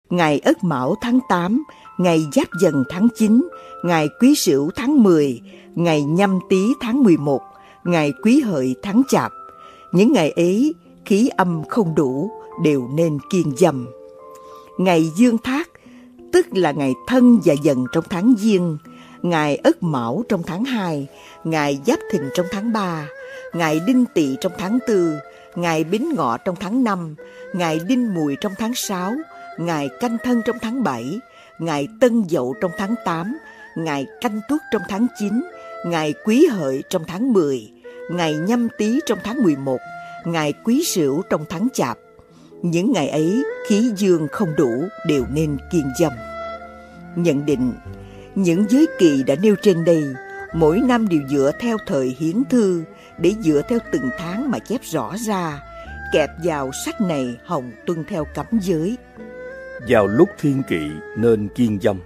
ngày Ất Mão tháng 8, ngày Giáp Dần tháng 9, ngày Quý Sửu tháng 10, ngày Nhâm Tý tháng 11, ngày Quý Hợi tháng Chạp. Những ngày ấy, khí âm không đủ, đều nên kiêng dầm. Ngày Dương Thác, tức là ngày Thân và Dần trong tháng Giêng, ngày Ất Mão trong tháng 2, ngày Giáp Thìn trong tháng 3, ngày Đinh Tỵ trong tháng 4, ngày Bính Ngọ trong tháng 5, ngày Đinh Mùi trong tháng 6, ngày Canh Thân trong tháng 7, ngày Tân Dậu trong tháng 8, ngày Canh Tuất trong tháng 9, ngày Quý Hợi trong tháng 10, ngày Nhâm Tý trong tháng 11, ngày Quý Sửu trong tháng Chạp. Những ngày ấy, khí dương không đủ, đều nên kiêng dầm. Nhận định, những giới kỳ đã nêu trên đây, mỗi năm đều dựa theo thời hiến thư, để dựa theo từng tháng mà chép rõ ra, kẹp vào sách này hồng tuân theo cấm giới. Vào lúc thiên kỵ nên kiêng dâm.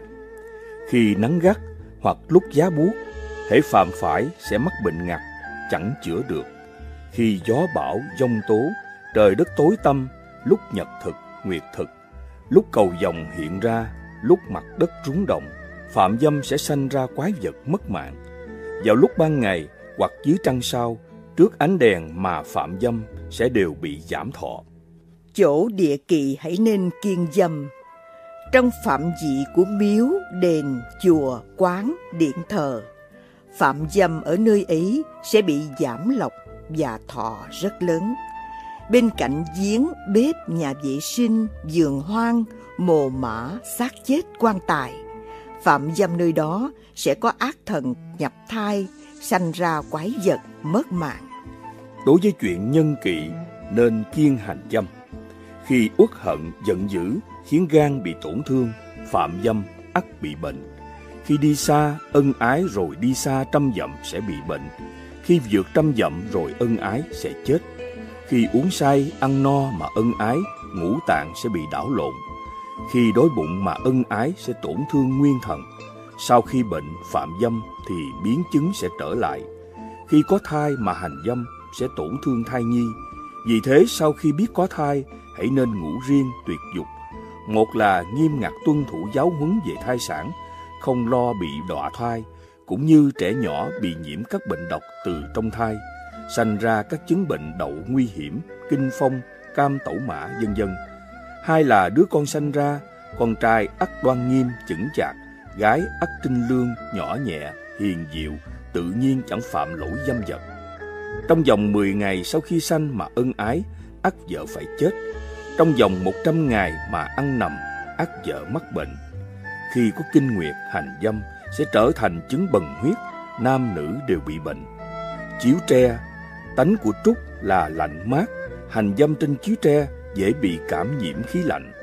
Khi nắng gắt hoặc lúc giá buốt, hễ phạm phải sẽ mắc bệnh ngặt, chẳng chữa được. Khi gió bão giông tố, trời đất tối tăm, lúc nhật thực, nguyệt thực, lúc cầu vồng hiện ra, lúc mặt đất rúng động, phạm dâm sẽ sanh ra quái vật mất mạng. Vào lúc ban ngày hoặc dưới trăng sao, trước ánh đèn mà phạm dâm sẽ đều bị giảm thọ. Chỗ địa kỵ hãy nên kiêng dâm. Trong phạm vị của miếu, đền, chùa, quán, điện thờ, phạm dâm ở nơi ấy sẽ bị giảm lộc và thọ rất lớn. Bên cạnh giếng, bếp, nhà vệ sinh, vườn hoang, mồ mả, xác chết, quan tài, phạm dâm nơi đó sẽ có ác thần nhập thai, sanh ra quái vật mất mạng. Đối với chuyện nhân kỵ nên kiêng hành dâm. Khi uất hận, giận dữ khiến gan bị tổn thương, phạm dâm ắt bị bệnh. Khi đi xa, ân ái rồi đi xa 100 dặm sẽ bị bệnh. Khi vượt 100 dặm rồi ân ái sẽ chết. Khi uống say, ăn no mà ân ái, ngũ tạng sẽ bị đảo lộn. Khi đói bụng mà ân ái sẽ tổn thương nguyên thần. Sau khi bệnh phạm dâm thì biến chứng sẽ trở lại. Khi có thai mà hành dâm sẽ tổn thương thai nhi. Vì thế sau khi biết có thai, hãy nên ngủ riêng tuyệt dục. Một là nghiêm ngặt tuân thủ giáo huấn về thai sản, không lo bị đọa thai, cũng như trẻ nhỏ bị nhiễm các bệnh độc từ trong thai, sanh ra các chứng bệnh đậu nguy hiểm, kinh phong, cam tẩu mã vân vân. Hai là đứa con sanh ra, con trai ắt đoan nghiêm, chững chạc, gái ắt trinh lương, nhỏ nhẹ, hiền diệu, tự nhiên chẳng phạm lỗi dâm vật. Trong vòng 10 ngày sau khi sanh mà ân ái, ắt vợ phải chết. Trong vòng 100 ngày mà ăn nằm, ắt vợ mắc bệnh. Khi có kinh nguyệt hành dâm sẽ trở thành chứng bần huyết, nam nữ đều bị bệnh. Chiếu tre, tánh của trúc là lạnh mát, hành dâm trên chiếu tre dễ bị cảm nhiễm khí lạnh.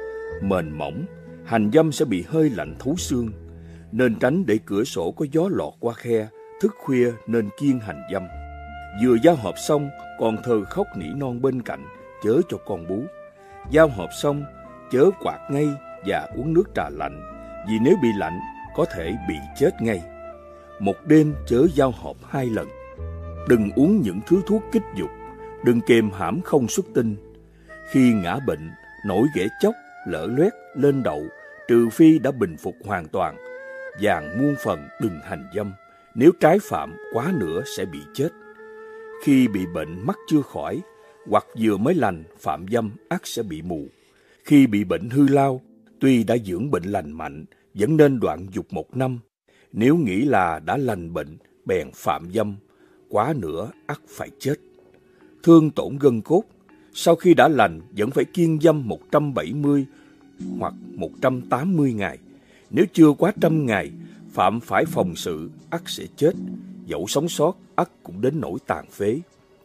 Mền mỏng, hành dâm sẽ bị hơi lạnh thấu xương, nên tránh để cửa sổ có gió lọt qua khe. Thức khuya nên kiêng hành dâm. Vừa giao hợp xong còn thơ khóc nỉ non bên cạnh, chớ cho con bú. Giao hợp xong chớ quạt ngay và uống nước trà lạnh, vì nếu bị lạnh có thể bị chết ngay. Một đêm chớ giao hợp 2 lần. Đừng uống những thứ thuốc kích dục, đừng kềm hãm không xuất tinh. Khi ngã bệnh, nổi ghẻ chóc, lở loét, lên đậu, trừ phi đã bình phục hoàn toàn. Vàng muôn phần đừng hành dâm, nếu trái phạm quá nữa sẽ bị chết. Khi bị bệnh mắt chưa khỏi, hoặc vừa mới lành, phạm dâm ắt sẽ bị mù. Khi bị bệnh hư lao, tuy đã dưỡng bệnh lành mạnh, vẫn nên đoạn dục 1 năm. Nếu nghĩ là đã lành bệnh, bèn phạm dâm, quá nữa ắt phải chết. Thương tổn gân cốt, sau khi đã lành vẫn phải kiêng dâm 170 hoặc 180 ngày. Nếu chưa quá 100 ngày, phạm phải phòng sự, ắt sẽ chết. Dẫu sống sót, ắt cũng đến nỗi tàn phế.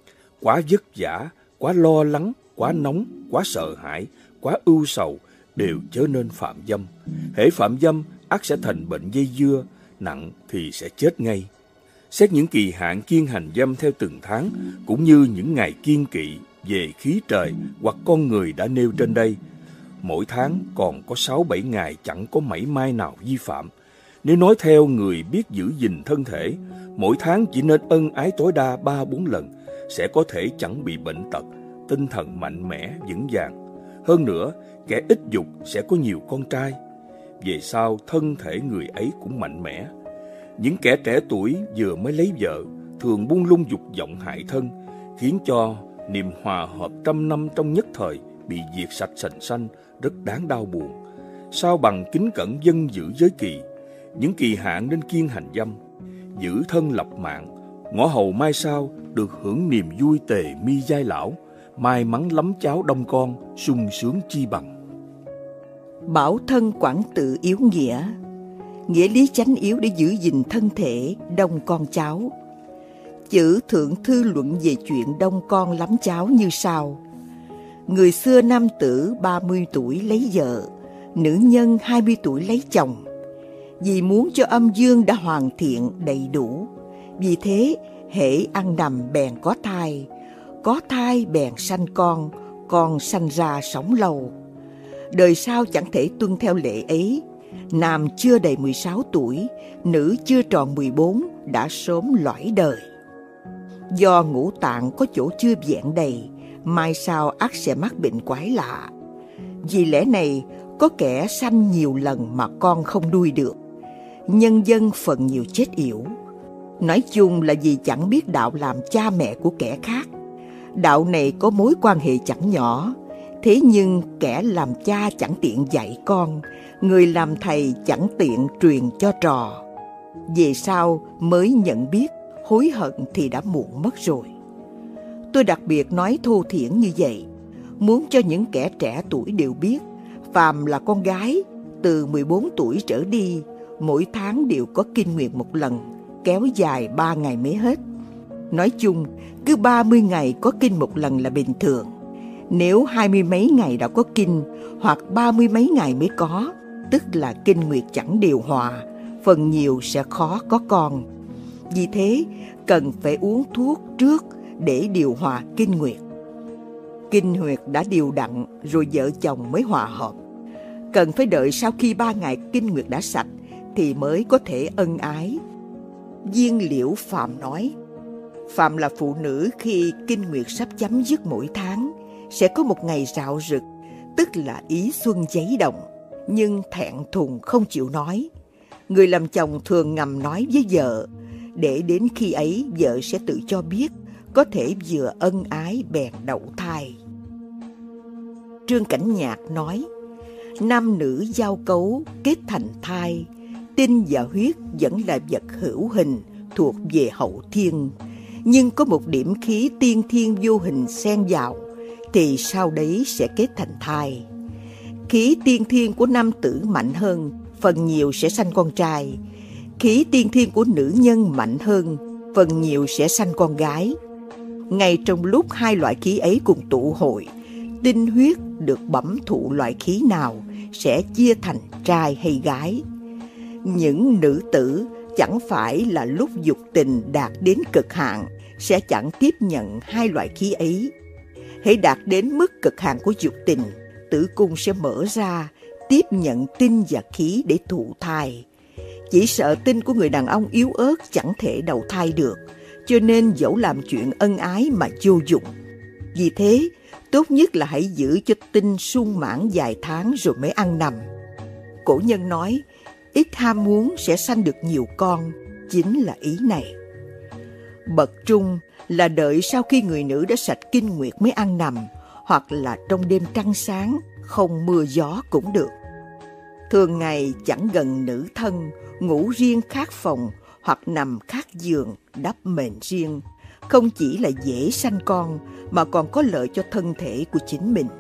Quá vất vả, quá lo lắng, quá nóng, quá sợ hãi, quá ưu sầu đều chớ nên phạm dâm. Hễ phạm dâm, ắt sẽ thành bệnh dây dưa, nặng thì sẽ chết ngay. Xét những kỳ hạn kiêng hành dâm theo từng tháng, cũng như những ngày kiêng kỵ về khí trời hoặc con người đã nêu trên đây, mỗi tháng còn có 6-7 ngày chẳng có mảy may nào vi phạm. Nếu nói theo người biết giữ gìn thân thể, mỗi tháng chỉ nên ân ái tối đa 3-4 lần, sẽ có thể chẳng bị bệnh tật, tinh thần mạnh mẽ, vững vàng. Hơn nữa, kẻ ít dục sẽ có nhiều con trai. Về sau, thân thể người ấy cũng mạnh mẽ. Những kẻ trẻ tuổi vừa mới lấy vợ thường buông lung dục vọng hại thân, khiến cho niềm hòa hợp trăm năm trong nhất thời bị diệt sạch sành xanh, rất đáng đau buồn. Sao bằng kính cẩn dân giữ giới kỳ, những kỳ hạn nên kiêng hành dâm, giữ thân lập mạng, ngõ hầu mai sau được hưởng niềm vui tề mi giai lão, may mắn lắm cháu đông con, sung sướng chi bằng. Bảo thân quản tự yếu nghĩa, nghĩa lý chánh yếu để giữ gìn thân thể đông con cháu. Chữ thượng thư luận về chuyện đông con lắm cháu như sau: người xưa nam tử 30 tuổi lấy vợ, nữ nhân 20 tuổi lấy chồng. Vì muốn cho âm dương đã hoàn thiện đầy đủ, vì thế hễ ăn nằm bèn có thai bèn sanh con sanh ra sống lâu. Đời sau chẳng thể tuân theo lệ ấy, nam chưa đầy 16 tuổi, nữ chưa tròn 14 đã sớm lõi đời. Do ngũ tạng có chỗ chưa vẹn đầy, mai sau ắt sẽ mắc bệnh quái lạ. Vì lẽ này, có kẻ sanh nhiều lần mà con không nuôi được, nhân dân phần nhiều chết yểu. Nói chung là vì chẳng biết đạo làm cha mẹ của kẻ khác. Đạo này có mối quan hệ chẳng nhỏ, thế nhưng kẻ làm cha chẳng tiện dạy con, người làm thầy chẳng tiện truyền cho trò. Về sau mới nhận biết, hối hận thì đã muộn mất rồi. Tôi đặc biệt nói thô thiển như vậy, muốn cho những kẻ trẻ tuổi đều biết, phàm là con gái, từ 14 tuổi trở đi, mỗi tháng đều có kinh nguyệt một lần, kéo dài 3 ngày mới hết. Nói chung, cứ 30 ngày có kinh một lần là bình thường. Nếu 20 mấy ngày đã có kinh, hoặc 30 mấy ngày mới có, tức là kinh nguyệt chẳng điều hòa, phần nhiều sẽ khó có con. Vì thế, cần phải uống thuốc trước để điều hòa kinh nguyệt. Kinh nguyệt đã điều đặn rồi vợ chồng mới hòa hợp. Cần phải đợi sau khi 3 ngày kinh nguyệt đã sạch thì mới có thể ân ái. Viên Liễu Phàm nói, phàm là phụ nữ khi kinh nguyệt sắp chấm dứt mỗi tháng, sẽ có một ngày rạo rực, tức là ý xuân giấy động, nhưng thẹn thùng không chịu nói. Người làm chồng thường ngầm nói với vợ, để đến khi ấy vợ sẽ tự cho biết, có thể vừa ân ái bèn đậu thai. Trương Cảnh Nhạc nói, nam nữ giao cấu kết thành thai, tinh và huyết vẫn là vật hữu hình thuộc về hậu thiên, nhưng có một điểm khí tiên thiên vô hình xen vào thì sau đấy sẽ kết thành thai. Khí tiên thiên của nam tử mạnh hơn, phần nhiều sẽ sanh con trai. Khí tiên thiên của nữ nhân mạnh hơn, phần nhiều sẽ sanh con gái. Ngay trong lúc hai loại khí ấy cùng tụ hội, tinh huyết được bẩm thụ loại khí nào sẽ chia thành trai hay gái. Những nữ tử chẳng phải là lúc dục tình đạt đến cực hạn sẽ chẳng tiếp nhận hai loại khí ấy. Hễ đạt đến mức cực hạn của dục tình, tử cung sẽ mở ra, tiếp nhận tinh và khí để thụ thai. Chỉ sợ tinh của người đàn ông yếu ớt chẳng thể đầu thai được, cho nên dẫu làm chuyện ân ái mà vô dụng. Vì thế, tốt nhất là hãy giữ cho tinh sung mãn vài tháng rồi mới ăn nằm. Cổ nhân nói, ít ham muốn sẽ sanh được nhiều con, chính là ý này. Bậc trung là đợi sau khi người nữ đã sạch kinh nguyệt mới ăn nằm, hoặc là trong đêm trăng sáng, không mưa gió cũng được. Thường ngày chẳng gần nữ thân, ngủ riêng khác phòng, hoặc nằm khác giường, đắp mền riêng, không chỉ là dễ sanh con, mà còn có lợi cho thân thể của chính mình.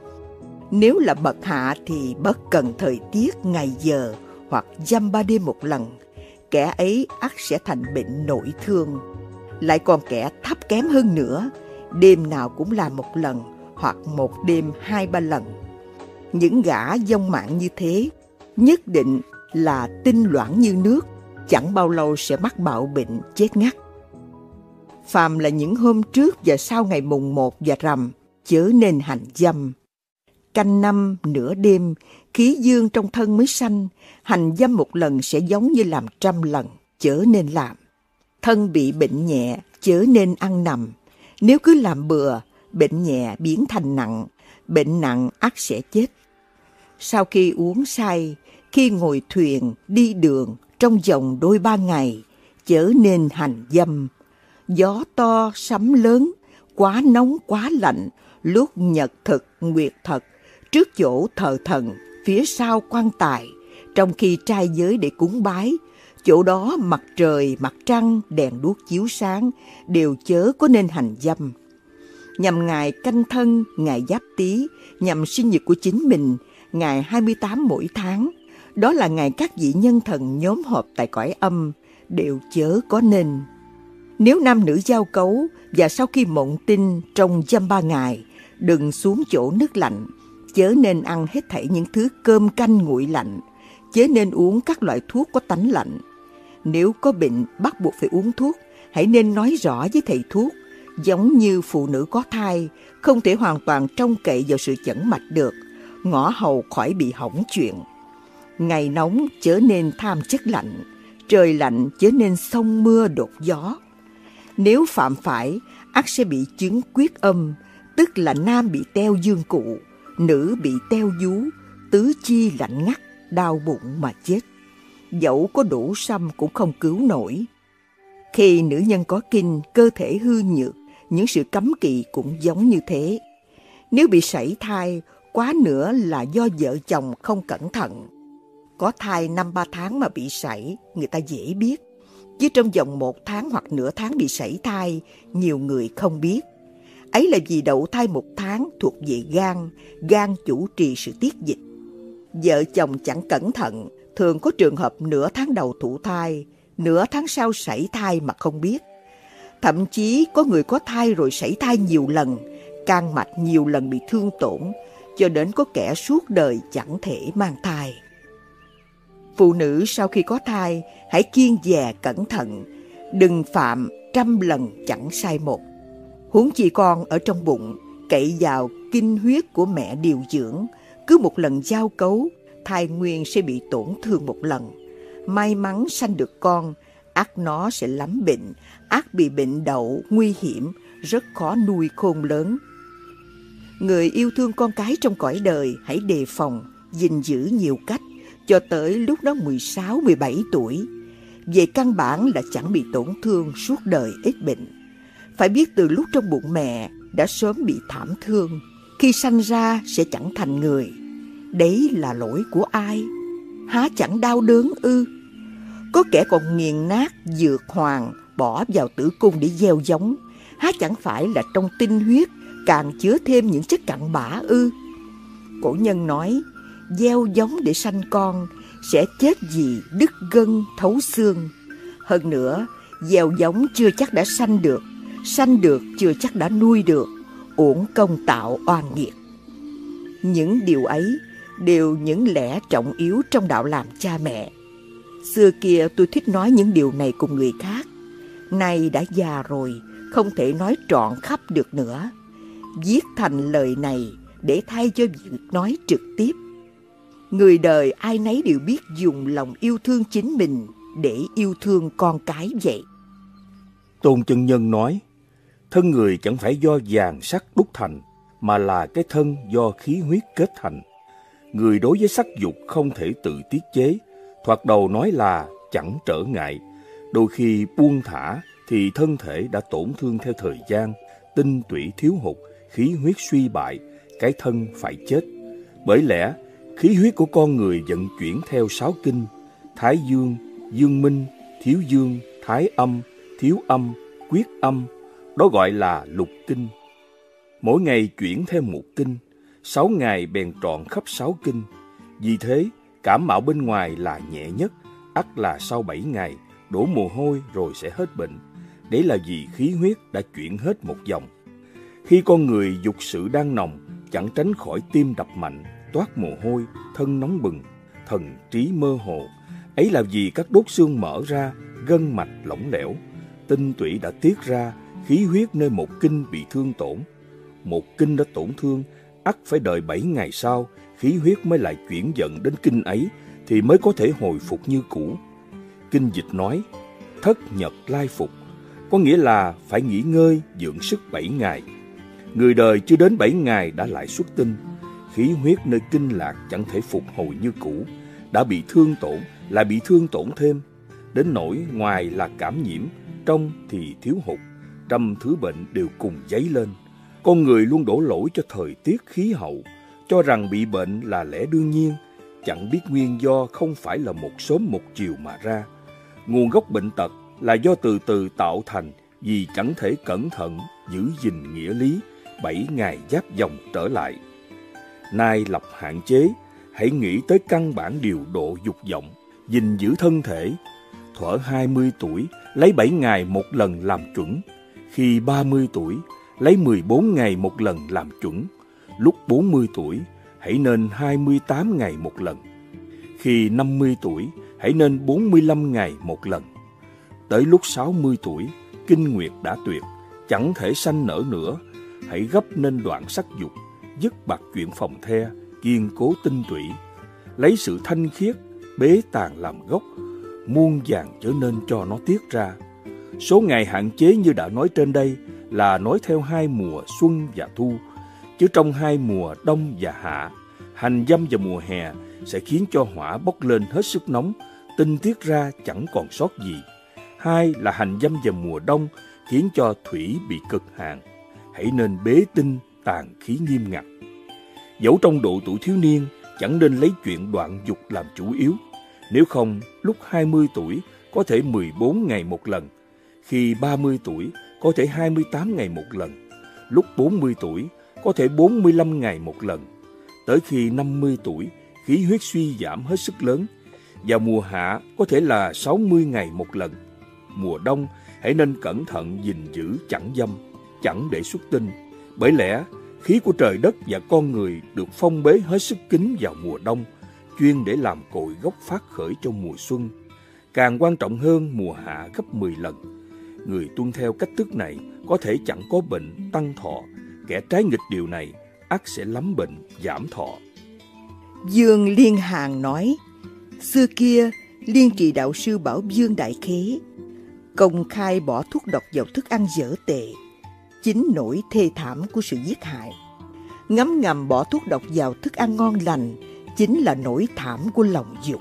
Nếu là bậc hạ thì bất cần thời tiết, ngày giờ, hoặc dăm 3 đêm một lần, kẻ ấy ắt sẽ thành bệnh nội thương. Lại còn kẻ thấp kém hơn nữa, đêm nào cũng làm một lần, hoặc một đêm 2-3 lần. Những gã vong mạng như thế, nhất định là tinh loãng như nước, chẳng bao lâu sẽ mắc bạo bệnh chết ngắt. Phàm là những hôm trước và sau ngày mùng 1 và rằm, chớ nên hành dâm. Canh năm nửa đêm, khí dương trong thân mới sanh, hành dâm một lần sẽ giống như làm 100 lần, chớ nên làm. Thân bị bệnh nhẹ, chớ nên ăn nằm. Nếu cứ làm bừa, bệnh nhẹ biến thành nặng, bệnh nặng ắt sẽ chết. Sau khi uống say, khi ngồi thuyền, đi đường trong vòng đôi 3 ngày, chớ nên hành dâm. Gió to, sấm lớn, quá nóng, quá lạnh, lúc nhật thực, nguyệt thật, trước chỗ thờ thần, phía sau quan tài, trong khi trai giới để cúng bái, chỗ đó mặt trời, mặt trăng, đèn đuốc chiếu sáng, đều chớ có nên hành dâm. Nhằm ngày Canh Thân, ngày Giáp Tý, nhằm sinh nhật của chính mình, ngày 28 mỗi tháng, đó là ngày các vị nhân thần nhóm họp tại cõi âm, đều chớ có nên. Nếu nam nữ giao cấu và sau khi mộng tinh trong dăm 3 ngày, đừng xuống chỗ nước lạnh, chớ nên ăn hết thảy những thứ cơm canh nguội lạnh, chớ nên uống các loại thuốc có tánh lạnh. Nếu có bệnh bắt buộc phải uống thuốc, hãy nên nói rõ với thầy thuốc. Giống như phụ nữ có thai, không thể hoàn toàn trông cậy vào sự chẩn mạch được, ngõ hầu khỏi bị hỏng chuyện. Ngày nóng chớ nên tham chất lạnh, trời lạnh chớ nên xông mưa đột gió. Nếu phạm phải, ắt sẽ bị chứng quyết âm, tức là nam bị teo dương cụ, nữ bị teo vú, tứ chi lạnh ngắt, đau bụng mà chết. Dẫu có đủ sâm cũng không cứu nổi. Khi nữ nhân có kinh, cơ thể hư nhược, những sự cấm kỵ cũng giống như thế. Nếu bị sảy thai, quá nữa là do vợ chồng không cẩn thận. Có thai 5-3 tháng mà bị sảy, người ta dễ biết. Chứ trong vòng 1 tháng hoặc nửa tháng bị sảy thai, nhiều người không biết. Ấy là vì đậu thai 1 tháng thuộc về gan, gan chủ trì sự tiết dịch. Vợ chồng chẳng cẩn thận, thường có trường hợp nửa tháng đầu thụ thai, nửa tháng sau sảy thai mà không biết. Thậm chí có người có thai rồi sảy thai nhiều lần, can mạch nhiều lần bị thương tổn, cho đến có kẻ suốt đời chẳng thể mang thai. Phụ nữ sau khi có thai, hãy kiêng dè cẩn thận, đừng phạm 100 lần chẳng sai một. Huống chi con ở trong bụng, cậy vào kinh huyết của mẹ điều dưỡng, cứ một lần giao cấu, thai nguyên sẽ bị tổn thương một lần. May mắn sanh được con, ắt nó sẽ lắm bệnh, ắt bị bệnh đậu nguy hiểm, rất khó nuôi khôn lớn. Người yêu thương con cái trong cõi đời hãy đề phòng, gìn giữ nhiều cách, cho tới lúc nó 16-17 tuổi. Về căn bản là chẳng bị tổn thương suốt đời ít bệnh. Phải biết từ lúc trong bụng mẹ đã sớm bị thảm thương, khi sanh ra sẽ chẳng thành người. Đấy là lỗi của ai? Há chẳng đau đớn ư? Có kẻ còn nghiền nát dược hoàng bỏ vào tử cung để gieo giống, há chẳng phải là trong tinh huyết càng chứa thêm những chất cặn bã ư? Cổ nhân nói, gieo giống để sanh con, sẽ chết vì đứt gân thấu xương. Hơn nữa, gieo giống chưa chắc đã sanh được chưa chắc đã nuôi được, uổng công tạo oan nghiệt. Những điều ấy đều những lẽ trọng yếu trong đạo làm cha mẹ. Xưa kia tôi thích nói những điều này cùng người khác, nay đã già rồi, không thể nói trọn khắp được nữa. Viết thành lời này để thay cho việc nói trực tiếp. Người đời ai nấy đều biết dùng lòng yêu thương chính mình để yêu thương con cái vậy. Tôn Chân Nhân nói, thân người chẳng phải do vàng sắt đúc thành, mà là cái thân do khí huyết kết thành. Người đối với sắc dục không thể tự tiết chế, thoạt đầu nói là chẳng trở ngại. Đôi khi buông thả thì thân thể đã tổn thương theo thời gian, tinh tủy thiếu hụt, khí huyết suy bại, cái thân phải chết. Bởi lẽ, khí huyết của con người vận chuyển theo 6 kinh: Thái Dương, Dương Minh, Thiếu Dương, Thái Âm, Thiếu Âm, Quyết Âm, đó gọi là lục kinh. Mỗi ngày chuyển theo một kinh, 6 ngày bèn trọn khắp 6 kinh. Vì thế, cảm mạo bên ngoài là nhẹ nhất, ắt là sau 7 ngày, đổ mồ hôi rồi sẽ hết bệnh. Đấy là vì khí huyết đã chuyển hết một vòng. Khi con người dục sự đang nồng, chẳng tránh khỏi tim đập mạnh, toát mồ hôi, thân nóng bừng, thần trí mơ hồ. Ấy là vì các đốt xương mở ra, gân mạch lỏng lẻo, tinh tủy đã tiết ra, khí huyết nơi một kinh bị thương tổn. Một kinh đã tổn thương, ắt phải đợi 7 ngày sau, khí huyết mới lại chuyển vận đến kinh ấy, thì mới có thể hồi phục như cũ. Kinh dịch nói, thất nhật lai phục, có nghĩa là phải nghỉ ngơi, dưỡng sức 7 ngày. Người đời chưa đến 7 ngày đã lại xuất tinh. Khí huyết nơi kinh lạc chẳng thể phục hồi như cũ, đã bị thương tổn, lại bị thương tổn thêm. Đến nỗi ngoài là cảm nhiễm, trong thì thiếu hụt, trăm thứ bệnh đều cùng dấy lên. Con người luôn đổ lỗi cho thời tiết khí hậu, cho rằng bị bệnh là lẽ đương nhiên, chẳng biết nguyên do không phải là một sớm một chiều mà ra. Nguồn gốc bệnh tật là do từ từ tạo thành vì chẳng thể cẩn thận giữ gìn nghĩa lý 7 ngày Giáp Dòng trở lại. Nay lập hạn chế, hãy nghĩ tới căn bản điều độ dục vọng, gìn giữ thân thể. Thuở 20 tuổi, lấy 7 ngày một lần làm chuẩn. Khi 30 tuổi, lấy 14 ngày một lần làm chuẩn. Lúc 40 tuổi, hãy nên 28 ngày một lần. Khi 50 tuổi, hãy nên 45 ngày một lần. Tới lúc 60 tuổi, kinh nguyệt đã tuyệt, chẳng thể sanh nở nữa, hãy gấp nên đoạn sắc dục, dứt bạc chuyện phòng the, kiên cố tinh tủy, lấy sự thanh khiết, bế tàng làm gốc, muôn vàn trở nên cho nó tiết ra. Số ngày hạn chế như đã nói trên đây là nói theo 2 mùa xuân và thu, chứ trong 2 mùa đông và hạ, hành dâm vào mùa hè sẽ khiến cho hỏa bốc lên hết sức nóng, tinh tiết ra chẳng còn sót gì. 2 là hành dâm vào mùa đông khiến cho thủy bị cực hạn, hãy nên bế tinh tàn khí nghiêm ngặt. Dẫu trong độ tuổi thiếu niên, chẳng nên lấy chuyện đoạn dục làm chủ yếu. Nếu không, lúc 20 tuổi có thể 14 ngày một lần, khi 30 tuổi có thể 28 ngày một lần, lúc 40 tuổi có thể 45 ngày một lần. Tới khi 50 tuổi, khí huyết suy giảm hết sức lớn. Vào mùa hạ có thể là 60 ngày một lần. Mùa đông hãy nên cẩn thận gìn giữ chẳng dâm, chẳng để xuất tinh. Bởi lẽ khí của trời đất và con người được phong bế hết sức kín vào mùa đông, chuyên để làm cội gốc phát khởi cho mùa xuân. Càng quan trọng hơn mùa hạ gấp 10 lần. Người tuân theo cách thức này có thể chẳng có bệnh tăng thọ, kẻ trái nghịch điều này ắt sẽ lắm bệnh giảm thọ. Dương Liên Hàn nói, xưa kia Liên Trì đạo sư bảo Dương Đại Khế công khai bỏ thuốc độc vào thức ăn dở tệ, chính nỗi thê thảm của sự giết hại. Ngấm ngầm bỏ thuốc độc vào thức ăn ngon lành chính là nỗi thảm của lòng dục.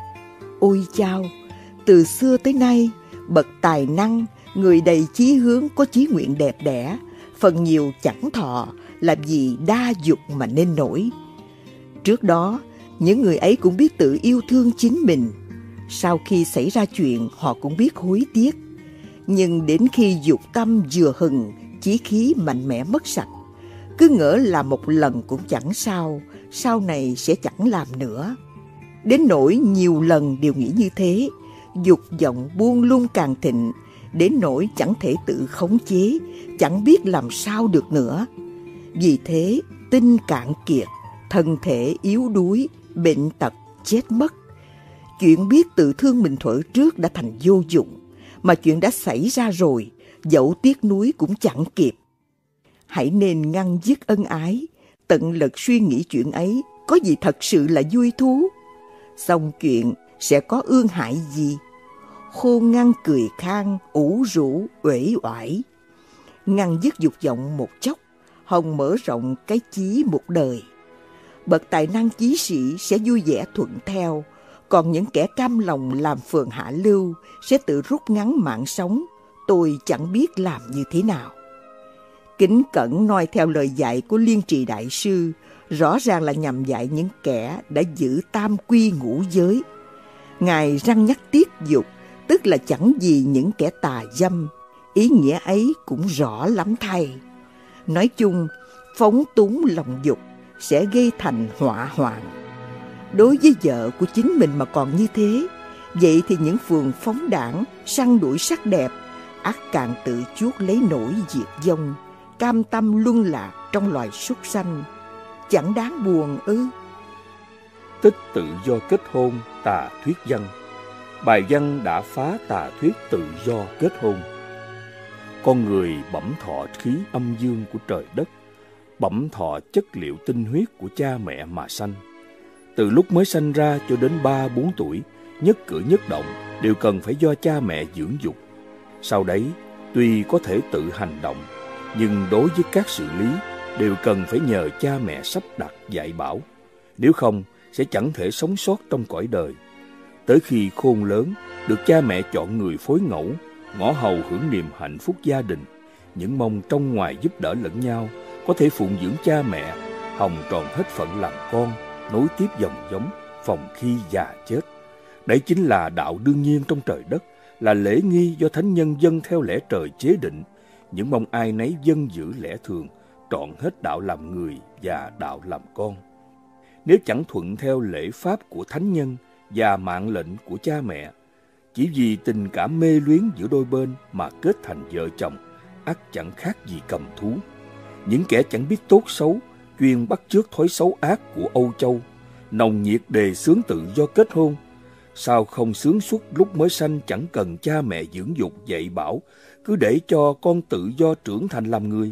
Ôi chao, từ xưa tới nay, bậc tài năng, người đầy chí hướng có chí nguyện đẹp đẽ, phần nhiều chẳng thọ, làm gì đa dục mà nên nổi. Trước đó, những người ấy cũng biết tự yêu thương chính mình. Sau khi xảy ra chuyện, họ cũng biết hối tiếc. Nhưng đến khi dục tâm vừa hừng, chí khí mạnh mẽ mất sạch, cứ ngỡ là một lần cũng chẳng sao, sau này sẽ chẳng làm nữa. Đến nỗi nhiều lần đều nghĩ như thế, dục vọng buông lung càng thịnh, đến nỗi chẳng thể tự khống chế, chẳng biết làm sao được nữa. Vì thế, tinh cạn kiệt, thân thể yếu đuối, bệnh tật, chết mất. Chuyện biết tự thương mình thuở trước đã thành vô dụng, mà chuyện đã xảy ra rồi, dẫu tiếc nuối cũng chẳng kịp. Hãy nên ngăn dứt ân ái, tận lực suy nghĩ chuyện ấy có gì thật sự là vui thú. Xong chuyện sẽ có ương hại gì? Khôn ngăn cười khang, ủ rũ, uể oải. Ngăn dứt dục vọng một chốc, hồng mở rộng cái chí một đời. Bậc tài năng chí sĩ sẽ vui vẻ thuận theo, còn những kẻ cam lòng làm phường hạ lưu sẽ tự rút ngắn mạng sống. Tôi chẳng biết làm như thế nào. Kính cẩn noi theo lời dạy của Liên Trì Đại Sư, rõ ràng là nhằm dạy những kẻ đã giữ tam quy ngũ giới. Ngài răn nhắc tiết dục, tức là chẳng gì những kẻ tà dâm. Ý nghĩa ấy cũng rõ lắm thay. Nói chung, phóng túng lòng dục sẽ gây thành họa hoạn. Đối với vợ của chính mình mà còn như thế, vậy thì những phường phóng đảng, săn đuổi sắc đẹp, ắt càng tự chuốc lấy nỗi diệt vong, cam tâm luân lạc trong loài súc sanh. Chẳng đáng buồn ư? Tích tự do kết hôn, tà thuyết văn. Bài văn đã phá tà thuyết tự do kết hôn. Con người bẩm thọ khí âm dương của trời đất, bẩm thọ chất liệu tinh huyết của cha mẹ mà sanh. Từ lúc mới sanh ra cho đến 3-4 tuổi, nhất cử nhất động đều cần phải do cha mẹ dưỡng dục. Sau đấy, tuy có thể tự hành động, nhưng đối với các sự lý đều cần phải nhờ cha mẹ sắp đặt dạy bảo, nếu không sẽ chẳng thể sống sót trong cõi đời. Tới khi khôn lớn, được cha mẹ chọn người phối ngẫu, ngõ hầu hưởng niềm hạnh phúc gia đình, những mong trong ngoài giúp đỡ lẫn nhau, có thể phụng dưỡng cha mẹ, hồng tròn hết phận làm con, nối tiếp dòng giống, phòng khi già chết. Đấy chính là đạo đương nhiên trong trời đất, là lễ nghi do thánh nhân dâng theo lẽ trời chế định, những mong ai nấy dân giữ lẽ thường, trọn hết đạo làm người và đạo làm con. Nếu chẳng thuận theo lễ pháp của thánh nhân và mạng lệnh của cha mẹ, chỉ vì tình cảm mê luyến giữa đôi bên mà kết thành vợ chồng, ắt chẳng khác gì cầm thú. Những kẻ chẳng biết tốt xấu, chuyên bắt chước thói xấu ác của Âu Châu, nồng nhiệt đề xướng tự do kết hôn. Sao không sướng suốt lúc mới sanh, chẳng cần cha mẹ dưỡng dục dạy bảo, cứ để cho con tự do trưởng thành làm người?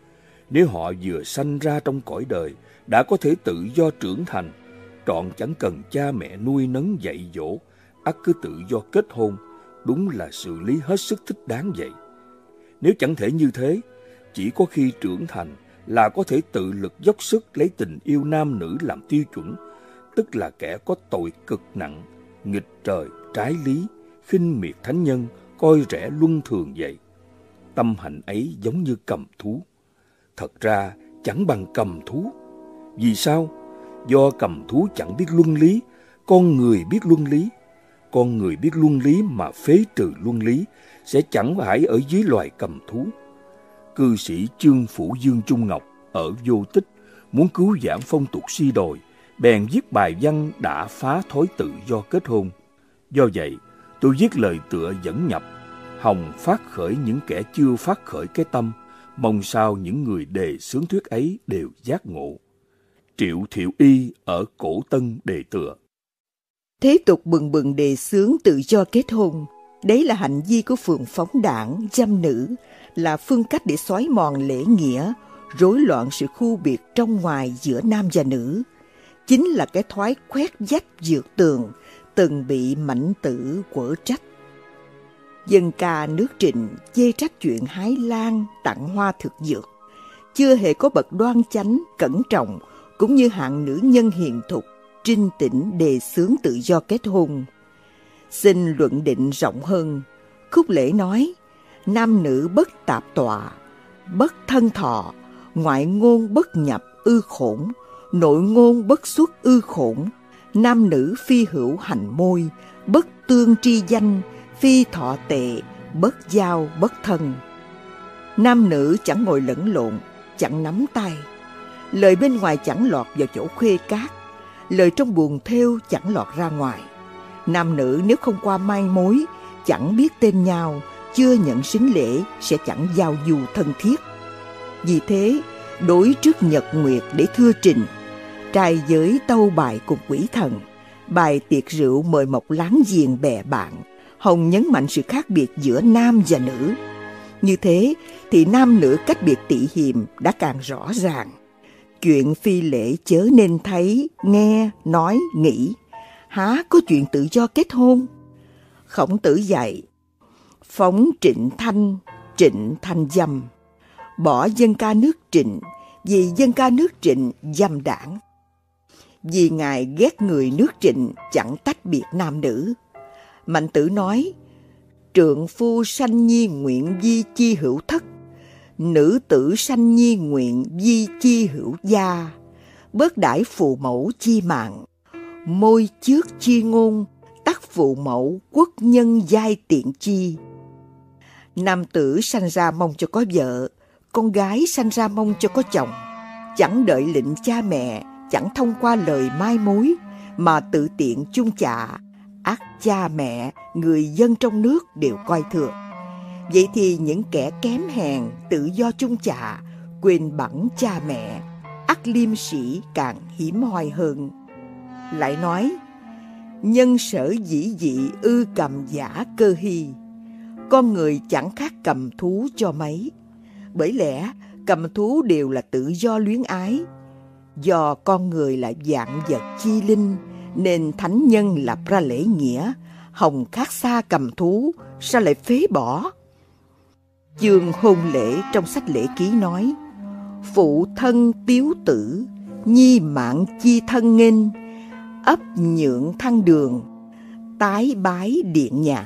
Nếu họ vừa sanh ra trong cõi đời đã có thể tự do trưởng thành, trọn chẳng cần cha mẹ nuôi nấng dạy dỗ, ắt cứ tự do kết hôn, đúng là sự lý hết sức thích đáng vậy. Nếu chẳng thể như thế, chỉ có khi trưởng thành là có thể tự lực dốc sức lấy tình yêu nam nữ làm tiêu chuẩn, tức là kẻ có tội cực nặng, nghịch trời, trái lý, khinh miệt thánh nhân, coi rẻ luân thường vậy. Tâm hạnh ấy giống như cầm thú. Thật ra chẳng bằng cầm thú. Vì sao? Do cầm thú chẳng biết luân lý, con người biết luân lý. Con người biết luân lý mà phế trừ luân lý, sẽ chẳng phải ở dưới loài cầm thú. Cư sĩ Chương Phủ Dương Trung Ngọc ở Vô Tích muốn cứu vãn phong tục suy đồi, bèn viết bài văn đã phá thói tự do kết hôn. Do vậy, tôi viết lời tựa dẫn nhập, hòng phát khởi những kẻ chưa phát khởi cái tâm, mong sao những người đề xướng thuyết ấy đều giác ngộ. Triệu Thiệu Y ở Cổ Tân đề tựa. Thế tục bừng bừng đề xướng tự do kết hôn, đấy là hành vi của phường phóng đảng, dâm nữ, là phương cách để xói mòn lễ nghĩa, rối loạn sự khu biệt trong ngoài giữa nam và nữ. Chính là cái thói khoét vách dược tường, từng bị Mạnh Tử quở trách. Dân ca nước Trịnh chê trách chuyện hái lan, tặng hoa thực dược. Chưa hề có bậc đoan chánh, cẩn trọng, cũng như hạng nữ nhân hiền thục, trinh tĩnh đề xướng tự do kết hôn. Xin luận định rộng hơn, khúc lễ nói: nam nữ bất tạp tọa, bất thân thọ, ngoại ngôn bất nhập ư khổn, nội ngôn bất xuất ư khổn. Nam nữ phi hữu hành môi, bất tương tri danh, phi thọ tệ, bất giao bất thân. Nam nữ chẳng ngồi lẫn lộn, chẳng nắm tay. Lời bên ngoài chẳng lọt vào chỗ khuê cát, lời trong buồng thêu chẳng lọt ra ngoài. Nam nữ nếu không qua mai mối, chẳng biết tên nhau, chưa nhận xính lễ, sẽ chẳng giao du thân thiết. Vì thế, đối trước nhật nguyệt để thưa trình, trai giới tâu bài cùng quỷ thần, bài tiệc rượu mời mọc láng giềng bè bạn, hồng nhấn mạnh sự khác biệt giữa nam và nữ. Như thế thì nam nữ cách biệt tị hiềm đã càng rõ ràng. Chuyện phi lễ chớ nên thấy, nghe, nói, nghĩ. Há có chuyện tự do kết hôn? Khổng Tử dạy: phóng Trịnh Thanh dâm. Bỏ dân ca nước Trịnh, vì dân ca nước Trịnh dâm đảng. Vì Ngài ghét người nước Trịnh chẳng tách biệt nam nữ. Mạnh Tử nói: trượng phu sanh nhi nguyện vi chi hữu thất, nữ tử sanh nhi nguyện vi chi hữu gia. Bớt đãi phụ mẫu chi mạng, môi trước chi ngôn, tắc phụ mẫu quốc nhân giai tiện chi. Nam tử sanh ra mong cho có vợ, con gái sanh ra mong cho có chồng. Chẳng đợi lệnh cha mẹ, chẳng thông qua lời mai mối, mà tự tiện chung chạ, ắt cha mẹ, người dân trong nước đều coi thường. Vậy thì những kẻ kém hèn tự do chung chạ, quên bẵng cha mẹ, ắt liêm sĩ càng hiếm hoi hơn. Lại nói: nhân sở dĩ dị ư cầm giả cơ hy. Con người chẳng khác cầm thú cho mấy. Bởi lẽ cầm thú đều là tự do luyến ái. Do con người là vạn vật chi linh, nên thánh nhân lập ra lễ nghĩa, hồng khác xa cầm thú, sao lại phế bỏ? Chương hôn lễ trong sách Lễ Ký nói: phụ thân tiếu tử, nhi mạng chi thân nghênh, ấp nhượng thăng đường, tái bái điện nhạn.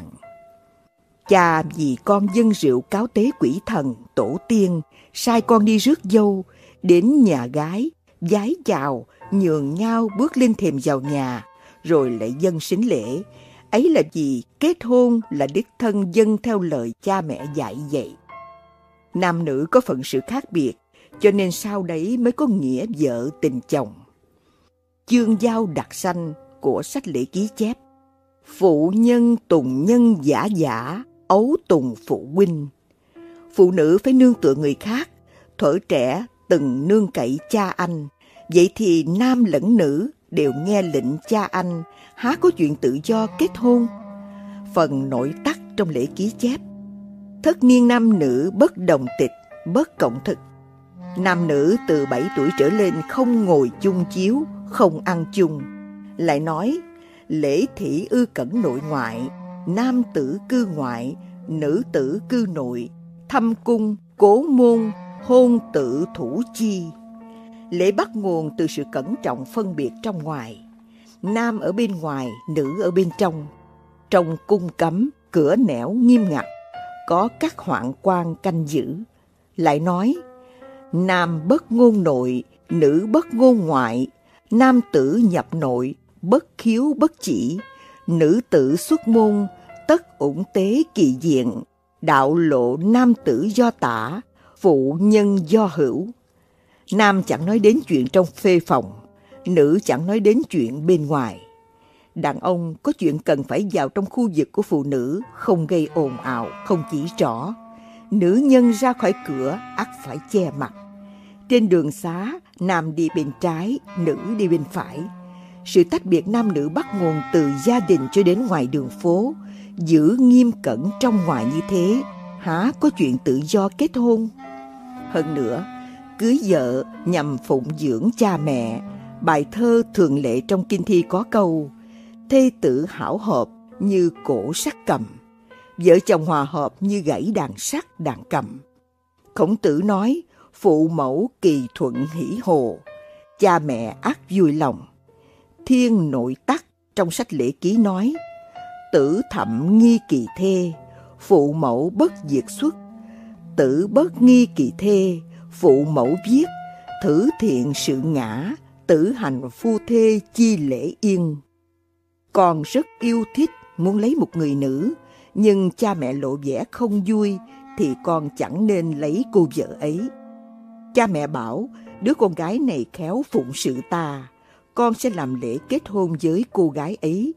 Cha vì con dâng rượu cáo tế quỷ thần, tổ tiên, sai con đi rước dâu, đến nhà gái, vái chào, nhường nhau bước lên thềm vào nhà, rồi lại dâng sính lễ. Ấy là vì kết hôn là đích thân dâng theo lời cha mẹ dạy dạy. Nam nữ có phận sự khác biệt, cho nên sau đấy mới có nghĩa vợ tình chồng. Chương giao đặc sanh của sách Lễ Ký chép: phụ nhân tùng nhân giả giả, ấu tùng phụ huynh. Phụ nữ phải nương tựa người khác, thuở trẻ từng nương cậy cha anh. Vậy thì nam lẫn nữ đều nghe lệnh cha anh, há có chuyện tự do kết hôn? Phần nội tắc trong Lễ Ký chép: thất niên nam nữ bất đồng tịch, bất cộng thực. Nam nữ từ 7 tuổi trở lên không ngồi chung chiếu, không ăn chung. Lại nói: lễ thị ư cẩn nội ngoại, nam tử cư ngoại, nữ tử cư nội, thăm cung, cố môn, hôn tự thủ chi. Lễ bắt nguồn từ sự cẩn trọng phân biệt trong ngoài. Nam ở bên ngoài, nữ ở bên trong. Trong cung cấm, cửa nẻo nghiêm ngặt, có các hoạn quan canh giữ. Lại nói: nam bất ngôn nội, nữ bất ngôn ngoại, nam tử nhập nội, bất khiếu bất chỉ, nữ tử xuất môn, tất ủng tế kỳ diện, đạo lộ nam tử do tả, phụ nhân do hữu. Nam chẳng nói đến chuyện trong phê phòng, nữ chẳng nói đến chuyện bên ngoài. Đàn ông có chuyện cần phải vào trong khu vực của phụ nữ, không gây ồn ào, không chỉ trỏ. Nữ nhân ra khỏi cửa ắt phải che mặt. Trên đường xá, nam đi bên trái, nữ đi bên phải. Sự tách biệt nam nữ bắt nguồn từ gia đình cho đến ngoài đường phố. Giữ nghiêm cẩn trong ngoài như thế, há có chuyện tự do kết hôn? Hơn nữa, cưới vợ nhằm phụng dưỡng cha mẹ. Bài thơ thường lệ trong kinh thi có câu: thê tử hảo hợp như cổ sắt cầm, vợ chồng hòa hợp như gãy đàn sắt đàn cầm. Khổng Tử nói: phụ mẫu kỳ thuận hỷ hồ, cha mẹ ắt vui lòng. Thiên Nội Tắc trong sách Lễ Ký nói: tử thậm nghi kỳ thê, phụ mẫu bất diệt xuất. Tử bất nghi kỳ thê, phụ mẫu viết. Thử thiện sự ngã, tử hành phu thê chi lễ yên. Con rất yêu thích muốn lấy một người nữ, nhưng cha mẹ lộ vẻ không vui thì con chẳng nên lấy cô vợ ấy. Cha mẹ bảo đứa con gái này khéo phụng sự ta, con sẽ làm lễ kết hôn với cô gái ấy.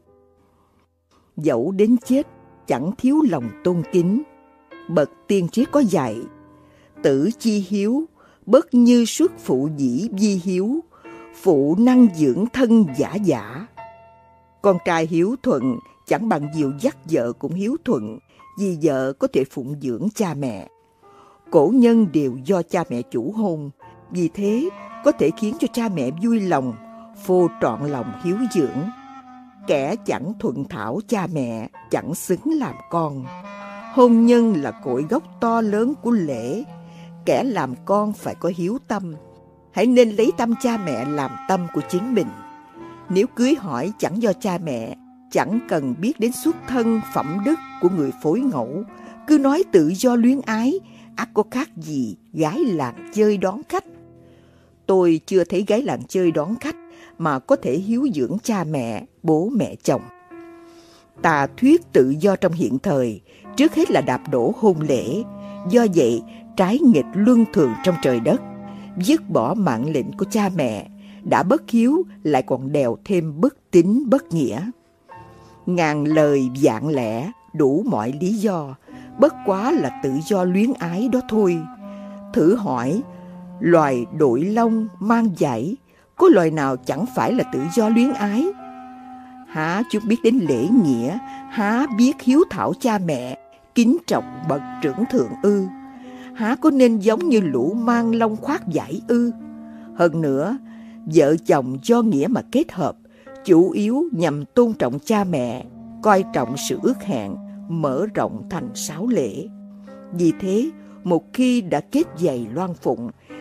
Dẫu đến chết chẳng thiếu lòng tôn kính. Bậc tiên triết có dạy: tử chi hiếu, bất như xuất phụ dĩ vi hiếu, phụ năng dưỡng thân giả giả. Con trai hiếu thuận chẳng bằng dìu dắt vợ cũng hiếu thuận, vì vợ có thể phụng dưỡng cha mẹ. Cổ nhân đều do cha mẹ chủ hôn, vì thế có thể khiến cho cha mẹ vui lòng, phô trọn lòng hiếu dưỡng. Kẻ chẳng thuận thảo cha mẹ chẳng xứng làm con. Hôn nhân là cội gốc to lớn của lễ. Kẻ làm con phải có hiếu tâm. Hãy nên lấy tâm cha mẹ làm tâm của chính mình. Nếu cưới hỏi chẳng do cha mẹ, chẳng cần biết đến xuất thân phẩm đức của người phối ngẫu, cứ nói tự do luyến ái, ắt có khác gì gái làng chơi đón khách. Tôi chưa thấy gái làng chơi đón khách mà có thể hiếu dưỡng cha mẹ, bố mẹ chồng. Tà thuyết tự do trong hiện thời, trước hết là đạp đổ hôn lễ. Do vậy, trái nghịch luân thường trong trời đất, dứt bỏ mạng lệnh của cha mẹ, đã bất hiếu lại còn đèo thêm bất tín bất nghĩa. Ngàn lời vạn lẽ, đủ mọi lý do, bất quá là tự do luyến ái đó thôi. Thử hỏi, loài đội lông mang dải, có loài nào chẳng phải là tự do luyến ái? Há chúng biết đến lễ nghĩa, há biết hiếu thảo cha mẹ, kính trọng bậc trưởng thượng ư? Há có nên giống như lũ mang lông khoác vải ư? Hơn nữa, vợ chồng do nghĩa mà kết hợp, chủ yếu nhằm tôn trọng cha mẹ, coi trọng sự ước hẹn, mở rộng thành 6 lễ. Vì thế, một khi đã kết giày loan phụng,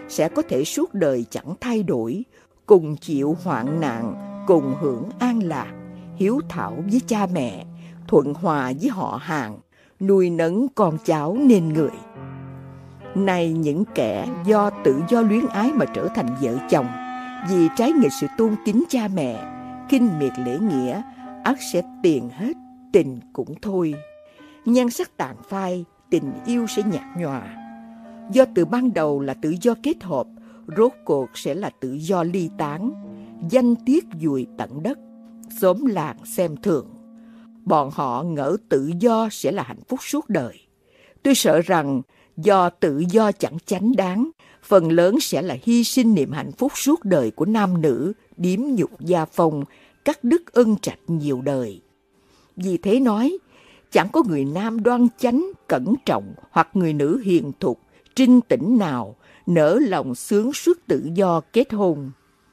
sẽ có thể suốt đời chẳng thay đổi, cùng chịu hoạn nạn, cùng hưởng an lạc, hiếu thảo với cha mẹ, thuận hòa với họ hàng, nuôi nấng con cháu nên người. Này những kẻ do tự do luyến ái mà trở thành vợ chồng, vì trái nghịch sự tôn kính cha mẹ, khinh miệt lễ nghĩa, ắt sẽ tiền hết, tình cũng thôi. Nhan sắc tàn phai, tình yêu sẽ nhạt nhòa. Do từ ban đầu là tự do kết hợp, rốt cuộc sẽ là tự do ly tán. Danh tiết vùi tận đất, xóm làng xem thường. Bọn họ ngỡ tự do sẽ là hạnh phúc suốt đời. Tôi sợ rằng do tự do chẳng chánh đáng, phần lớn sẽ là hy sinh niềm hạnh phúc suốt đời của nam nữ, điếm nhục gia phong, cắt đứt ân trạch nhiều đời. Vì thế nói, chẳng có người nam đoan chánh, cẩn trọng hoặc người nữ hiền thục, trinh tĩnh nào nỡ lòng xướng suốt tự do kết hôn.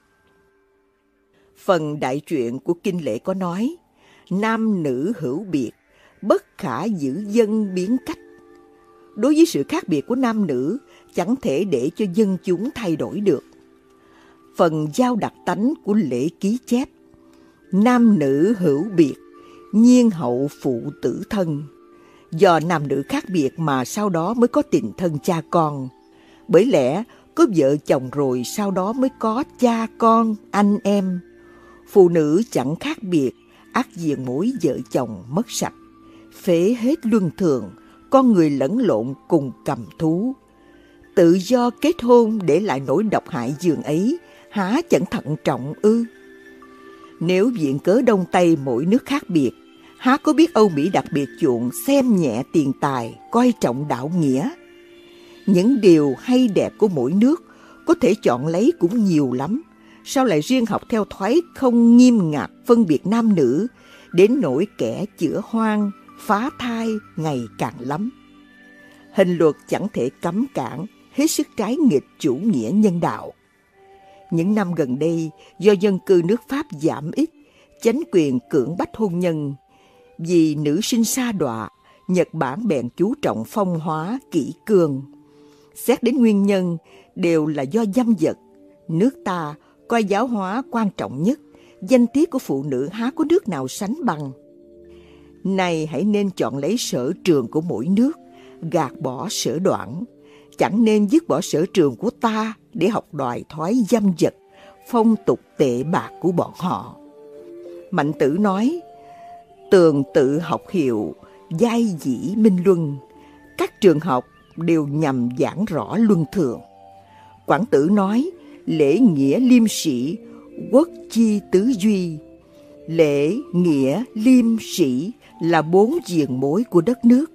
Phần đại truyện của kinh lễ có nói, nam nữ hữu biệt, bất khả giữ dân biến cách. Đối với sự khác biệt của nam nữ, chẳng thể để cho dân chúng thay đổi được. Phần giao đặc tánh của lễ ký chép, nam nữ hữu biệt, nhiên hậu phụ tử thân. Do nam nữ khác biệt mà sau đó mới có tình thân cha con. Bởi lẽ có vợ chồng rồi sau đó mới có cha con, anh em. Phụ nữ chẳng khác biệt, ắt diệt mối vợ chồng mất sạch. Phế hết luân thường, con người lẫn lộn cùng cầm thú. Tự do kết hôn để lại nỗi độc hại giường ấy, há chẳng thận trọng ư? Nếu viện cớ Đông Tây mỗi nước khác biệt, há có biết Âu Mỹ đặc biệt chuộng xem nhẹ tiền tài, coi trọng đạo nghĩa. Những điều hay đẹp của mỗi nước có thể chọn lấy cũng nhiều lắm, sao lại riêng học theo thoái không nghiêm ngặt phân biệt nam nữ, đến nỗi kẻ chữa hoang, phá thai ngày càng lắm. Hình luật chẳng thể cấm cản, hết sức trái nghịch chủ nghĩa nhân đạo. Những năm gần đây, do dân cư nước Pháp giảm ít, chánh quyền cưỡng bách hôn nhân. Vì nữ sinh sa đọa, Nhật Bản bèn chú trọng phong hóa kỷ cương. Xét đến nguyên nhân, đều là do dâm vật. Nước ta coi giáo hóa quan trọng nhất, danh tiết của phụ nữ há có nước nào sánh bằng. Này hãy nên chọn lấy sở trường của mỗi nước, gạt bỏ sở đoản. Chẳng nên dứt bỏ sở trường của ta để học đòi thoái dâm vật, phong tục tệ bạc của bọn họ. Mạnh Tử nói, tường tự học hiệu, giai dĩ minh luân. Các trường học đều nhằm giảng rõ luân thường. Quảng Tử nói, lễ nghĩa liêm sĩ, quốc chi tứ duy. Lễ, nghĩa, liêm, sĩ là 4 diền mối của đất nước.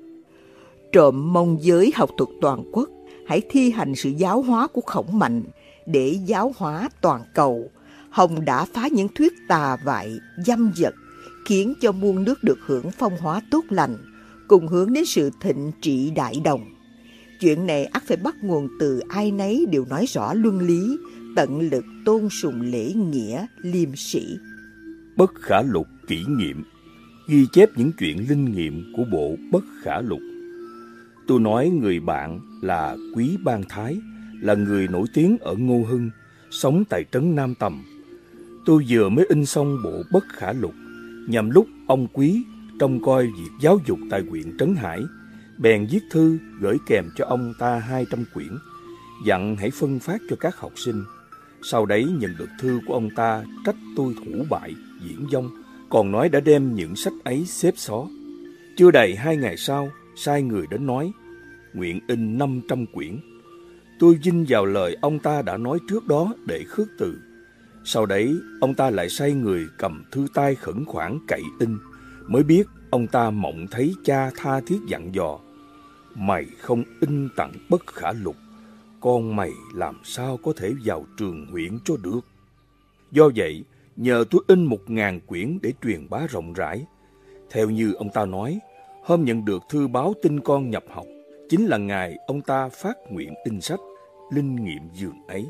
Trộm mong giới học thuật toàn quốc, hãy thi hành sự giáo hóa của Khổng Mạnh để giáo hóa toàn cầu. Hồng đã phá những thuyết tà vại, dâm dật, khiến cho muôn nước được hưởng phong hóa tốt lành, cùng hướng đến sự thịnh trị đại đồng. Chuyện này ắt phải bắt nguồn từ ai nấy đều nói rõ luân lý, tận lực tôn sùng lễ nghĩa, liêm sĩ. Bất Khả Lục kỷ nghiệm, ghi chép những chuyện linh nghiệm của bộ Bất Khả Lục. Tôi nói người bạn là Quý Ban Thái, là người nổi tiếng ở Ngô Hưng, sống tại trấn Nam Tầm. Tôi vừa mới in xong bộ Bất Khả Lục, nhằm lúc ông Quý trông coi việc giáo dục tại huyện Trấn Hải, bèn viết thư gửi kèm cho ông ta 200 quyển, dặn hãy phân phát cho các học sinh. Sau đấy nhận được thư của ông ta trách tôi thủ bại, diễn vong, còn nói đã đem những sách ấy xếp xó. Chưa đầy 2 ngày sau, sai người đến nói, nguyện in 500 quyển. Tôi vinh vào lời ông ta đã nói trước đó để khước từ. Sau đấy, ông ta lại sai người cầm thư tay khẩn khoản cậy in, mới biết ông ta mộng thấy cha tha thiết dặn dò, mày không in tặng Bất Khả Lục, con mày làm sao có thể vào trường huyện cho được. Do vậy, nhờ tôi in 1000 quyển để truyền bá rộng rãi. Theo như ông ta nói, hôm nhận được thư báo tin con nhập học, chính là ngày ông ta phát nguyện in sách linh nghiệm dường ấy.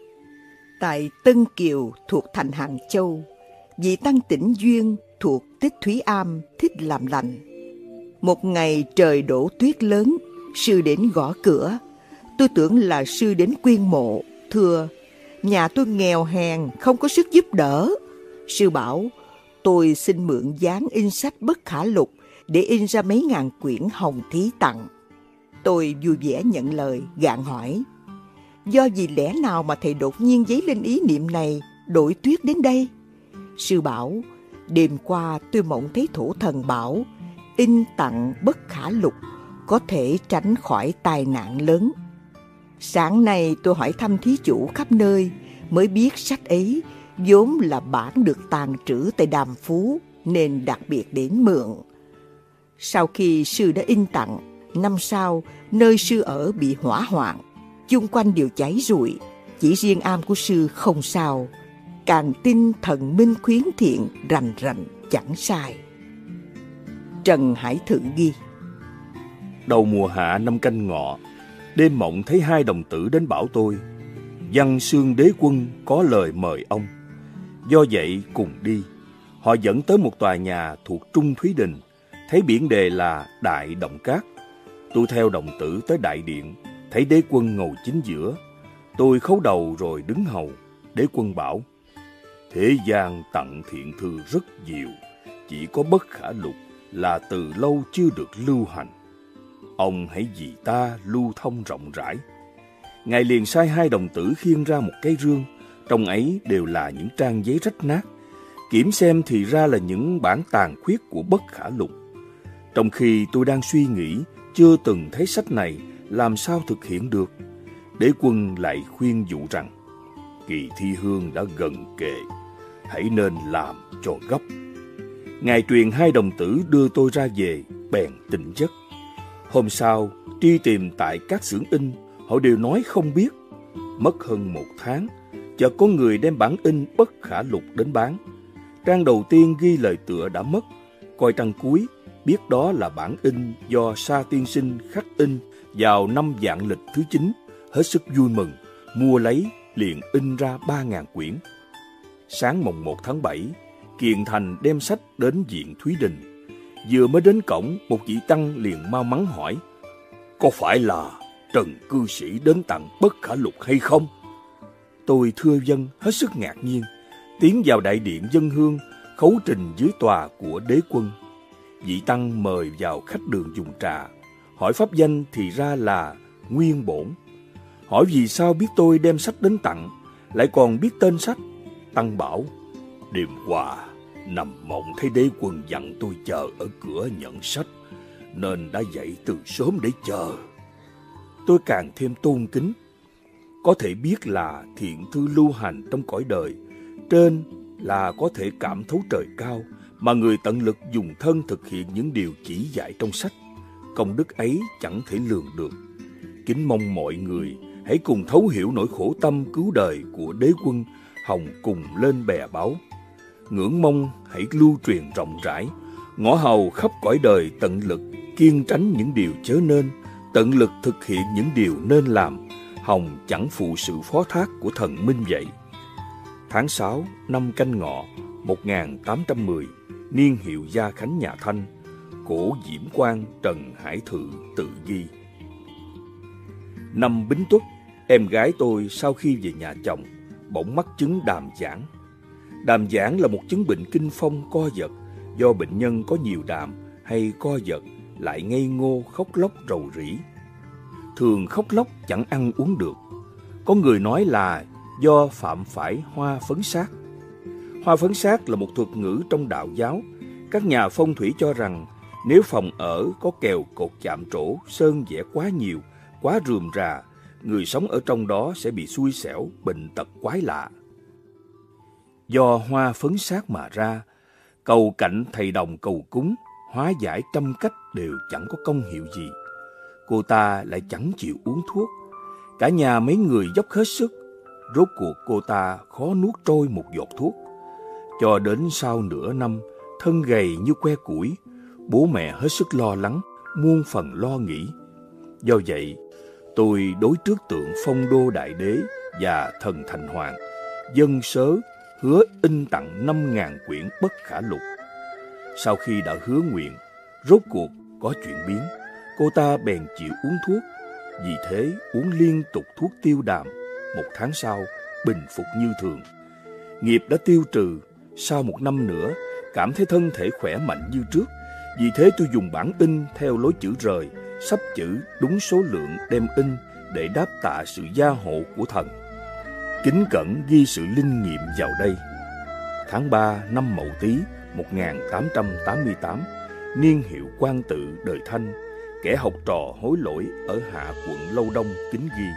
Tại Tân Kiều thuộc thành Hàng Châu, vị tăng Tĩnh Duyên thuộc Tích Thúy Am thích làm lành. Một ngày trời đổ tuyết lớn, sư đến gõ cửa. Tôi tưởng là sư đến quyên mộ, thưa: nhà tôi nghèo hèn, không có sức giúp đỡ. Sư bảo: tôi xin mượn dán in sách Bất Khả Lục để in ra mấy ngàn quyển hồng thí tặng. Tôi vui vẻ nhận lời, gạn hỏi: do vì lẽ nào mà thầy đột nhiên dấy lên ý niệm này, đổi tuyết đến đây? Sư bảo: đêm qua tôi mộng thấy thổ thần bảo in tặng Bất Khả Lục có thể tránh khỏi tai nạn lớn. Sáng nay tôi hỏi thăm thí chủ khắp nơi, mới biết sách ấy vốn là bản được tàng trữ tại Đàm Phú, nên đặc biệt đến mượn. Sau khi sư đã in tặng, năm sau nơi sư ở bị hỏa hoạn, chung quanh đều cháy rụi, chỉ riêng am của sư không sao. Càng tin thần minh khuyến thiện, rành rành chẳng sai. Trần Hải Thự ghi: đầu mùa hạ năm Canh Ngọ, đêm mộng thấy hai đồng tử đến bảo tôi: Văn Xương Đế Quân có lời mời ông. Do vậy cùng đi. Họ dẫn tới một tòa nhà thuộc Trung Thúy Đình, thấy biển đề là Đại Động Cát. Tôi theo đồng tử tới đại điện, thấy Đế Quân ngồi chính giữa. Tôi khấu đầu rồi đứng hầu. Đế Quân bảo: thế gian tặng thiện thư rất nhiều, chỉ có Bất Khả Lục là từ lâu chưa được lưu hành. Ông hãy vì ta lưu thông rộng rãi. Ngài liền sai hai đồng tử khiêng ra một cái rương, trong ấy đều là những trang giấy rách nát. Kiểm xem thì ra là những bản tàn khuyết của Bất Khả Lục. Trong khi tôi đang suy nghĩ, chưa từng thấy sách này, làm sao thực hiện được? Đế Quân lại khuyên dụ rằng: kỳ thi hương đã gần kề, hãy nên làm cho gấp. Ngài truyền hai đồng tử đưa tôi ra về, bèn tỉnh giấc. Hôm sau, đi tìm tại các xưởng in, họ đều nói không biết. Mất hơn 1 tháng, chợt có người đem bản in Bất Khả Lục đến bán. Trang đầu tiên ghi lời tựa đã mất, coi trang cuối, biết đó là bản in do Sa tiên sinh khắc in vào năm Vạn Lịch thứ 9, hết sức vui mừng, mua lấy, liền in ra 3.000 quyển. Sáng mồng 1 tháng 7, Kiền Thành đem sách đến viện Thúy Đình. Vừa mới đến cổng, một vị tăng liền mau mắn hỏi: có phải là Trần cư sĩ đến tặng Bất Khả Lục hay không? Tôi thưa vâng, hết sức ngạc nhiên, tiến vào đại điện dân hương, khấu trình dưới tòa của Đế Quân. Vị tăng mời vào khách đường dùng trà, hỏi pháp danh thì ra là Nguyên Bổn. Hỏi vì sao biết tôi đem sách đến tặng, lại còn biết tên sách. Tăng bảo: đêm qua nằm mộng thấy Đế Quân dặn tôi chờ ở cửa nhận sách, nên đã dậy từ sớm để chờ. Tôi càng thêm tôn kính. Có thể biết là thiện thư lưu hành trong cõi đời, trên là có thể cảm thấu trời cao, mà người tận lực dùng thân thực hiện những điều chỉ dạy trong sách. Công đức ấy chẳng thể lường được. Kính mong mọi người hãy cùng thấu hiểu nỗi khổ tâm cứu đời của Đế Quân, hòng cùng lên bè báo. Ngưỡng mong hãy lưu truyền rộng rãi, ngõ hầu khắp cõi đời tận lực kiêng tránh những điều chớ nên, tận lực thực hiện những điều nên làm, hòng chẳng phụ sự phó thác của thần minh vậy. Tháng 6 năm Canh Ngọ 1810, niên hiệu Gia Khánh nhà Thanh, cổ Diễm Quang Trần Hải Thự tự ghi. Năm Bính Tuất, em gái tôi sau khi về nhà chồng bỗng mắc chứng đàm giảng. Đàm giảng là một chứng bệnh kinh phong co giật, do bệnh nhân có nhiều đàm hay co giật, lại ngây ngô khóc lóc rầu rĩ. Thường khóc lóc chẳng ăn uống được. Có người nói là do phạm phải hoa phấn sát. Hoa phấn sát là một thuật ngữ trong đạo giáo. Các nhà phong thủy cho rằng nếu phòng ở có kèo cột chạm trổ, sơn vẽ quá nhiều, quá rườm rà, người sống ở trong đó sẽ bị xui xẻo, bệnh tật quái lạ. Do hoa phấn sát mà ra, cầu cạnh thầy đồng cầu cúng, hóa giải trăm cách đều chẳng có công hiệu gì. Cô ta lại chẳng chịu uống thuốc. Cả nhà mấy người dốc hết sức. Rốt cuộc cô ta khó nuốt trôi một giọt thuốc. Cho đến sau nửa năm, thân gầy như que củi, bố mẹ hết sức lo lắng, muôn phần lo nghĩ. Do vậy, tôi đối trước tượng Phong Đô Đại Đế và thần Thành Hoàng, dâng sớ hứa in tặng 5.000 quyển Bất Khả Lục. Sau khi đã hứa nguyện, rốt cuộc có chuyện biến. Cô ta bèn chịu uống thuốc. Vì thế uống liên tục thuốc tiêu đàm. 1 tháng sau, bình phục như thường. Nghiệp đã tiêu trừ. Sau 1 năm nữa, cảm thấy thân thể khỏe mạnh như trước. Vì thế tôi dùng bản in theo lối chữ rời, sắp chữ đúng số lượng đem in để đáp tạ sự gia hộ của thần. Kính cẩn ghi sự linh nghiệm vào đây. Tháng 3 năm Mậu Tý 1888, niên hiệu Quang Tự đời Thanh, kẻ học trò hối lỗi ở Hạ quận Lâu Đông kính ghi.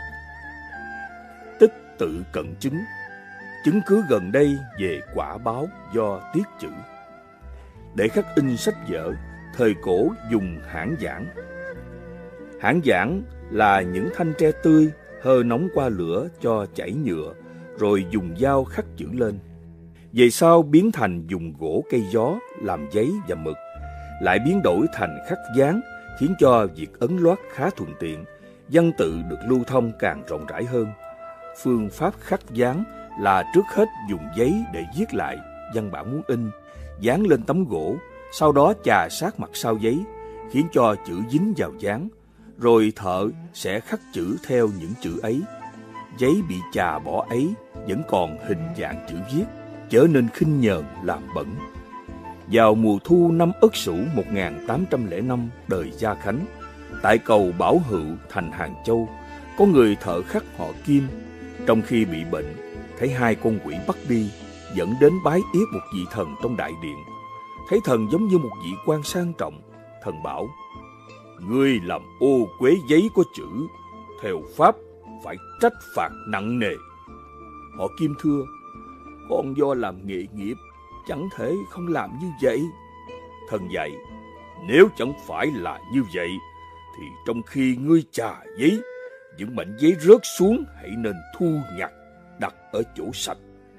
Tích tự cận chứng cứ gần đây về quả báo do tiết chữ. Để khắc in sách vở, thời cổ dùng hãn giảng. Hãn giảng là những thanh tre tươi hơ nóng qua lửa cho chảy nhựa, rồi dùng dao khắc chữ lên. Về sau biến thành dùng gỗ cây gió làm giấy và mực, lại biến đổi thành khắc dán, khiến cho việc ấn loát khá thuận tiện, văn tự được lưu thông càng rộng rãi hơn. Phương pháp khắc dán là trước hết dùng giấy để viết lại văn bản muốn in, dán lên tấm gỗ, sau đó chà sát mặt sau giấy, khiến cho chữ dính vào dán, rồi thợ sẽ khắc chữ theo những chữ ấy. Giấy bị chà bỏ ấy vẫn còn hình dạng chữ viết, trở nên khinh nhờn làm bẩn. Vào mùa thu năm Ất Sửu 1805 đời Gia Khánh, tại cầu Bảo Hữu thành Hàng Châu, có người thợ khắc họ Kim, trong khi bị bệnh, thấy 2 con quỷ bắt đi, dẫn đến bái yết một vị thần trong đại điện. Thấy thần giống như một vị quan sang trọng, thần bảo: "Ngươi làm ô quế giấy có chữ, theo pháp phải trách phạt nặng nề." Họ Kim thưa: "Con do làm nghệ nghiệp, chẳng thể không làm như vậy." Thần dạy: "Nếu chẳng phải là như vậy, thì trong khi ngươi chà giấy, những mảnh giấy rớt xuống hãy nên thu nhặt, đặt ở chỗ sạch.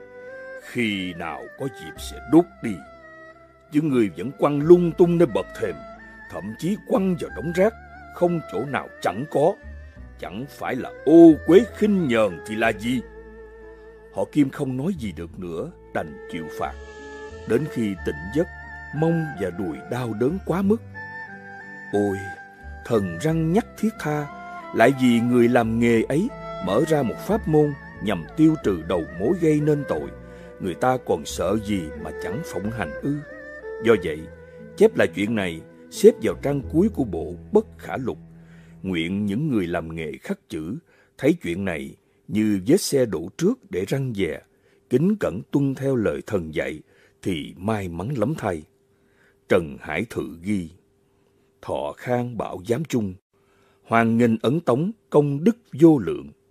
Khi nào có dịp sẽ đốt đi. Chứ ngươi vẫn quăng lung tung nơi bậc thềm, thậm chí quăng vào đống rác, không chỗ nào chẳng có. Chẳng phải là ô quế khinh nhờn thì là gì?" Họ Kim không nói gì được nữa, đành chịu phạt. Đến khi tỉnh giấc, mông và đùi đau đớn quá mức. Ôi, thần răn nhắc thiết tha, lại vì người làm nghề ấy mở ra một pháp môn nhằm tiêu trừ đầu mối gây nên tội, người ta còn sợ gì mà chẳng phụng hành ư? Do vậy, chép lại chuyện này, xếp vào trang cuối của bộ Bất Khả Lục. Nguyện những người làm nghề khắc chữ thấy chuyện này như vết xe đổ trước để răn dè, kính cẩn tuân theo lời thần dạy thì may mắn lắm thay. Trần Hải Thự ghi: Thọ Khang Bảo Giám Trung, hoan nghênh ấn tống công đức vô lượng.